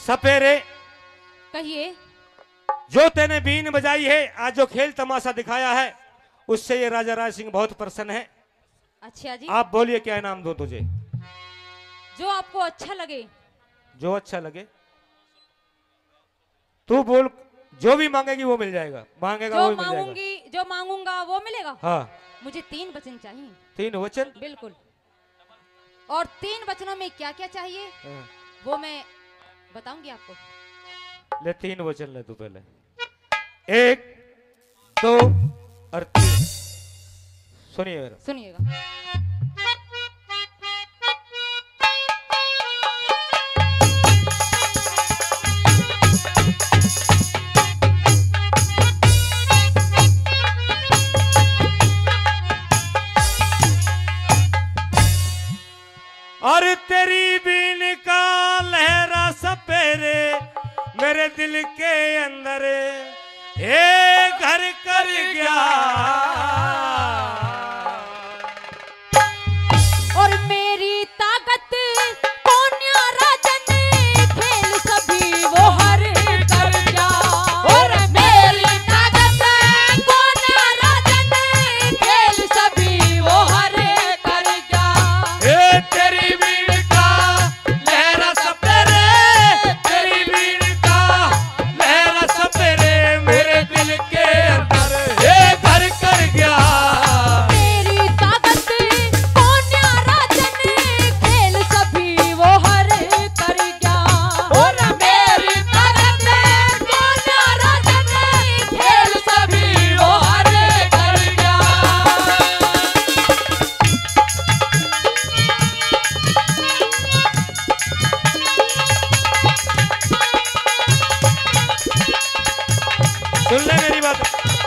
सपेरे कहिए। जो तेने बीन बजाई है, आज जो खेल तमाशा दिखाया है, उससे ये राजा राय सिंह बहुत प्रसन्न है। अच्छा जी। आप बोलिए क्या इनाम दो तुझे? जो आपको अच्छा लगे। जो अच्छा लगे तू बोल, जो भी मांगेगी वो मिल जाएगा, मांगेगा जो वो मिल जाएगा। मांगूंगी, जो मांगूंगा वो मिलेगा। हाँ, मुझे 3 वचन चाहिए। 3 वचन? बिल्कुल। और 3 वचनों में क्या क्या चाहिए वो मैं बताऊंगी आपको। ले 3 वचन ले तू पहले। 1 2 और 3। सुनिए मेरा। सुनिएगा। और तेरी बीन का लहरा सपेरे मेरे दिल के अंदर ए घर कर गया। और मेरी ताकत कोन्या राजन खेल सभी वो हर कर जा। और मेरी ताकत कोन्या राजन खेल सभी वो हर कर जा। ए तेरी बीन का लहरा सपेरे, तेरी बीन का लहरा सपेरे मेरे दिल के अंदर ए घर कर गया। मेरी ताकत कोन्या राजन खेल सभी वो हर कर गया। और मेरी ताकत कोन्या राजन खेल सभी वो हर कर गया। सुन ले मेरी बात।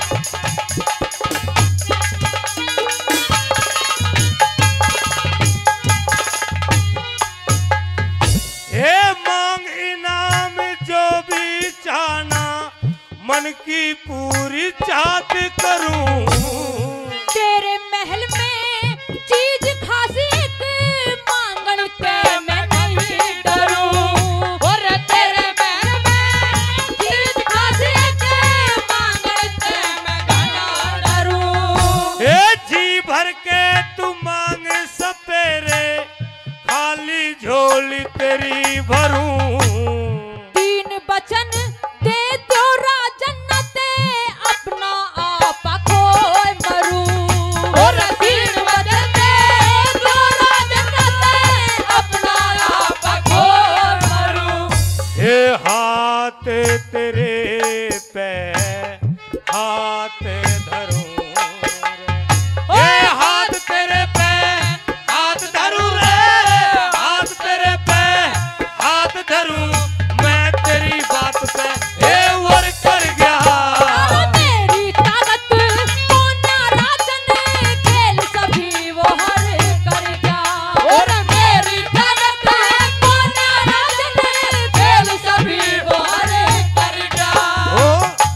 ए मांग इनाम जो भी चाहना, मन की पूरी चाहत करूं। तेरे महल में चीज खास एक मांगन के मैं नहीं डरूं। और तेरे महल में चीज खास एक मांगन के मैं ना डरूं। ए जी भर के तू मांग सपेरे, खाली झोली तेरी भरूं। 3 वचन दे दो राजन ते अपना आपा खोए मरूं। और 3 वचन दे दो राजन ते अपना आपा खोए मरूं। ए हाथ तेरे पे हाथ धरूं रे। ए हाथ तेरे पे हाथ धरूं रे, हाथ तेरे पे हाथ धरूं, मैं तेरी बात पे ए वर कर गया। और मेरी ताकत कोन्या राजन खेल सभी वो हर कर गया। और मेरी ताकत कोन्या राजन खेल सभी वो हर कर गया। ओ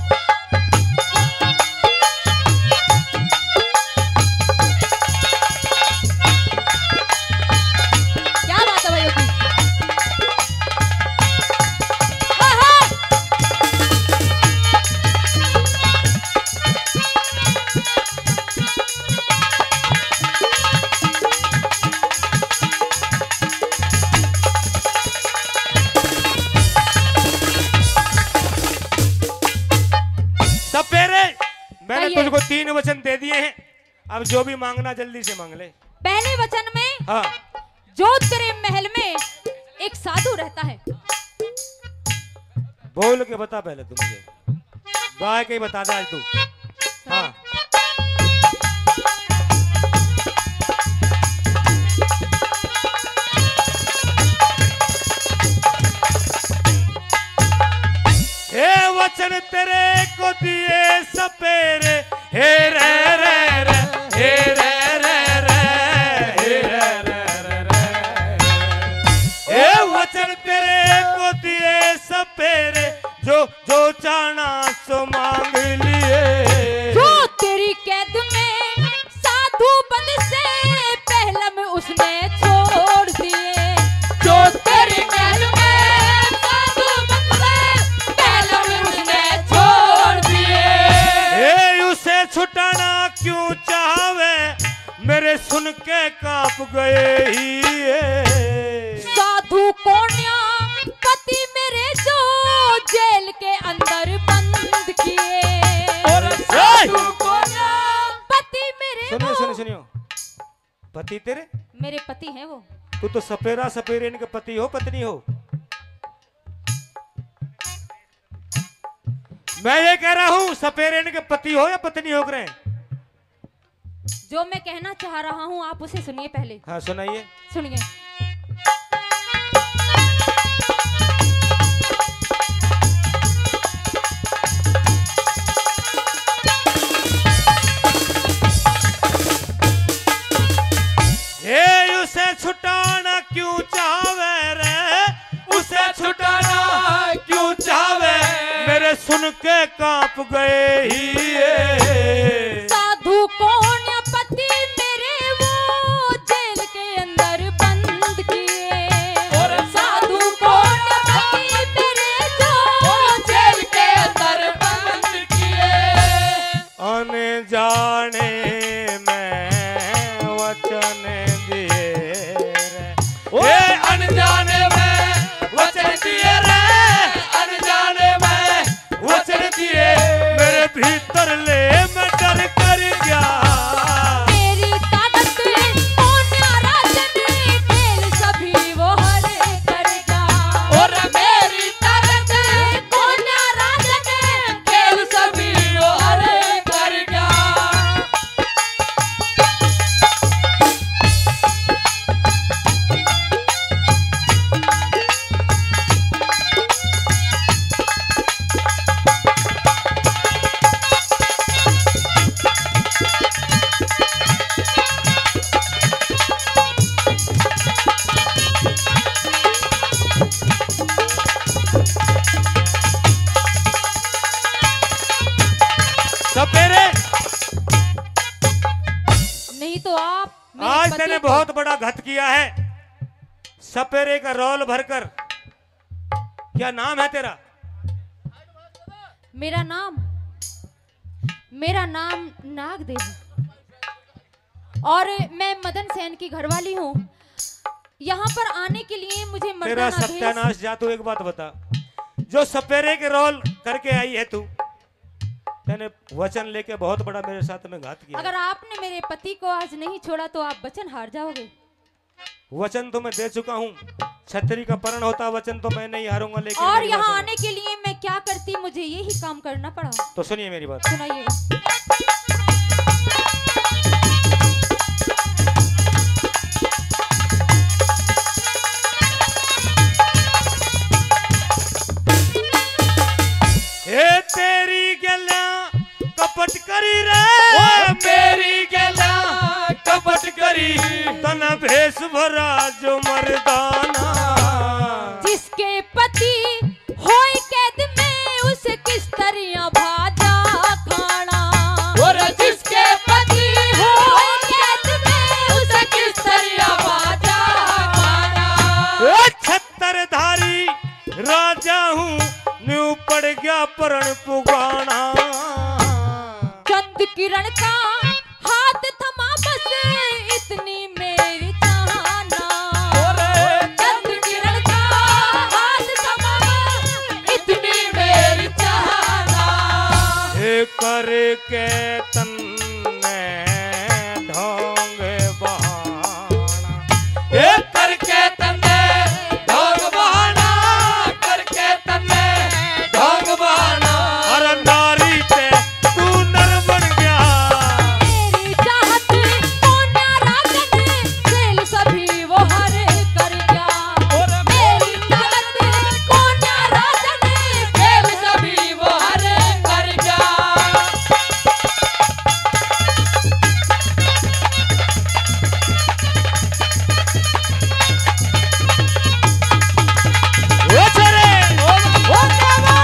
क्या बात है भाई की? हाँ हाँ। सपेरे मैंने कहिए। तुझको 3 वचन दे दिए हैं, अब जो भी मांगना जल्दी से मांग ले। पहले वचन में हाँ, जो तेरे महल में एक साधु रहता है। बोल के बता पहले तू मुझे, गाय के ही बता दे आज तू। हाँ, हे वचन तेरे को दिए सपेरे, हे रे रे रे, हे रे रे रे, हे रे रे रे रे। हे वचन तेरे को दिए सपेरे, जो जो चाहना सो मांग लिए। जो तेरी कैद में साधु बंद से पहले में उसने छोड़ दिए। जो तेरी कैद में साधु सुन के कांप गए ही ये। साधु कन्या पति मेरे जो जेल के अंदर बंद किए। और साधु कन्या पति मेरे सुनियो सुनियो सुनियो, पति तेरे, मेरे पति हैं वो। तू तो सपेरा सपेरे इनके पति हो पत्नी हो? मैं ये कह रहा हूं सपेरे इनके पति हो या पत्नी हो करे? जो मैं कहना चाह रहा हूँ आप उसे सुनिए पहले। हाँ सुनाइए। सुनिए। हे उसे छुटाना क्यों चावे रे, उसे छुटाना क्यों चावे, मेरे सुन के कांप गए ही ये। साधु कन्या पति मेरे वो जेल के अंदर बंद किए। और साधु कन्या पति मेरे जो जेल के अंदर बंद किए। आने जाने में वचन दिए रे, ओए अनजाने में वचन दिए रे, अनजाने में वचन दिए। मेरे भीतर ले मैं डर कर गया। मेरी ताकत कन्या राजन खेल सभी वो हर करेगा। और मेरी ताकत कन्या राजन खेल सभी वो हरे करेगा। सपेरे नहीं तो आप मेरे आज पति तेने को- बहुत बड़ा घत किया है। सपेरे का रोल भरकर, क्या नाम है तेरा? मेरा नाम नागदेव है और मैं मदन सेन की घरवाली हूँ। यहाँ पर आने के लिए मुझे तेरा मर्दाना भेष- सत्यानाश जा। तू एक बात बता, जो सपेरे के रोल करके आई है तू, तेने वचन लेके बहुत बड़ा मेरे साथ में घात किया। अगर आपने मेरे पति को आज नहीं छोड़ा तो आप वचन हार जाओगे। वचन तो मैं दे चुका हूँ, छतरी का परण होता वचन तो मैं नहीं हारूंगा। लेकिन और मेरी बात यहाँ सुनो। आने के लिए मैं क्या करती, मुझे यही काम करना पड़ा। तो सुनिए मेरी बात। सुनाइएगा। हे तेरी गला कपट करी रे, ओए मेरी गला कपट करी। तन भेष भरा जो मर्दाना। जिसके पति होए कैद में उसे किस तरह भाजा खाना। और जिसके पति होए कैद में उसे किस तरह बाजा खाना। छत्तरधारी राजा हूँ, न्यू पड़ गया परण पुगाना। चंद किरण का हाथ थमा बस इतनी मेरी चाहना। और चंद किरण का हाथ थमा बस इतनी मेरी चाहना। हे करके तन्ने ढोंग बहाना। ए करके तन्ने ढोंग बहाना, करके तन्ने ढोंग बहाना। अरे नारी पे तू नर बन गया। मेरी चाहत कन्या राजन खेल सभी वो हर कर गया। और मेरी चाहत कन्या राजन खेल सभी वो हरे कर गया। ओ चरे, ओ बाबा।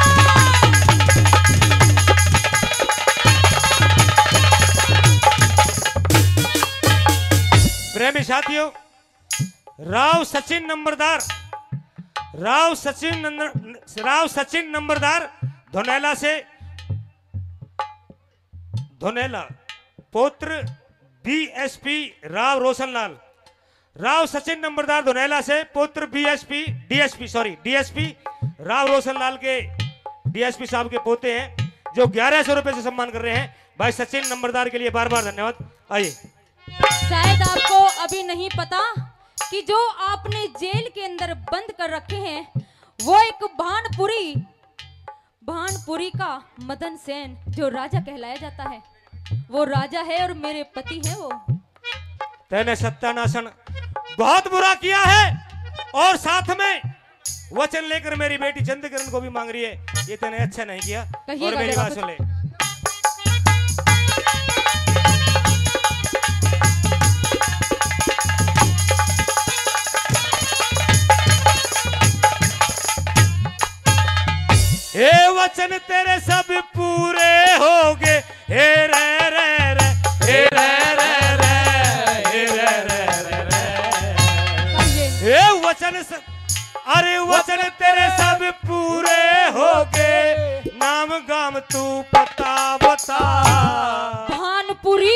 प्रेमी साथियों, राव सचिन नंबरदार धोनेला से, धोनेला पुत्र डीएसपी राव रोशनलाल, राव सचिन नंबरदार धुनैला से पुत्र डीएसपी राव रोशनलाल के डीएसपी साहब के पोते हैं, जो 1100 रुपए से सम्मान कर रहे हैं। भाई सचिन नंबरदार के लिए बार बार धन्यवाद। आइए। शायद आपको अभी नहीं पता कि जो आपने जेल के अंदर बंद कर रखे हैं वो एक भानपुरी का मदन सेन, जो राजा कहलाया जाता है, वो राजा है और मेरे पति है वो। तेने सत्यानाशन बहुत बुरा किया है और साथ में वचन लेकर मेरी बेटी चंद्रकिरण को भी मांग रही है। ये तेने अच्छा नहीं किया। और मेरी बात सुन ले। हे वचन तेरे सब पूरे होगे, हे रे रे रे, हे रे रे रे, हे रे रे रे, हे वचन अरे वचन तेरे सब पूरे होगे, नाम गाम तू पता बता। भानपुरी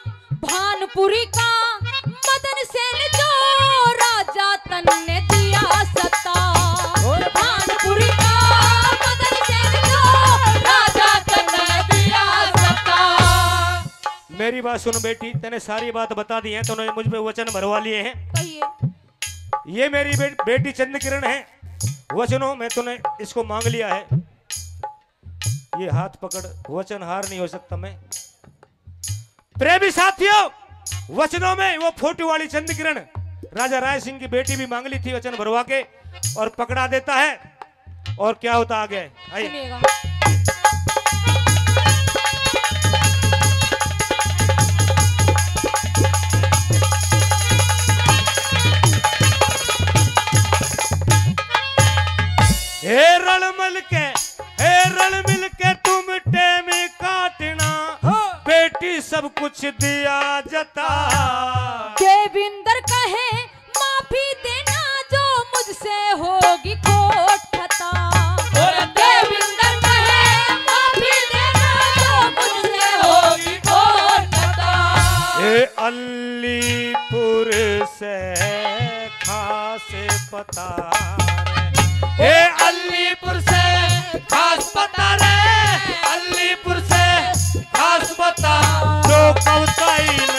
का मदन सेन जो राजा तन ने दिया सत्ता। भानपुरी का मदन सेन जो राजा तन ने दिया सत्ता। मेरी बात सुन बेटी, तेने सारी बात बता दी है, तूने मुझ पे वचन भरवा लिए हैं। कहिए। ये मेरी बेटी चंद्रकिरण है, वचनों में तूने इसको मांग लिया है। ये हाथ पकड़, वचन हार नहीं हो सकता मैं। प्रेमी साथियों, वचनों में वो फोटो वाली चंद्रकिरण राजा राय सिंह की बेटी भी मांग ली थी वचन भरवा के, और पकड़ा देता है। और क्या होता आगे आइए। सुनिएगा। हे रल मिल के तुम टेम काटना, बेटी सब कुछ दिया जता। देविंदर कहे माफी देना जो मुझसे होगी खोट खता। देविंदर कहे माफी देना जो मुझसे होगी खोट खता। हे अलीपुर से खास पता, हे अलीपुर से खास पता रे, अलीपुर से खास पता, जो कवताई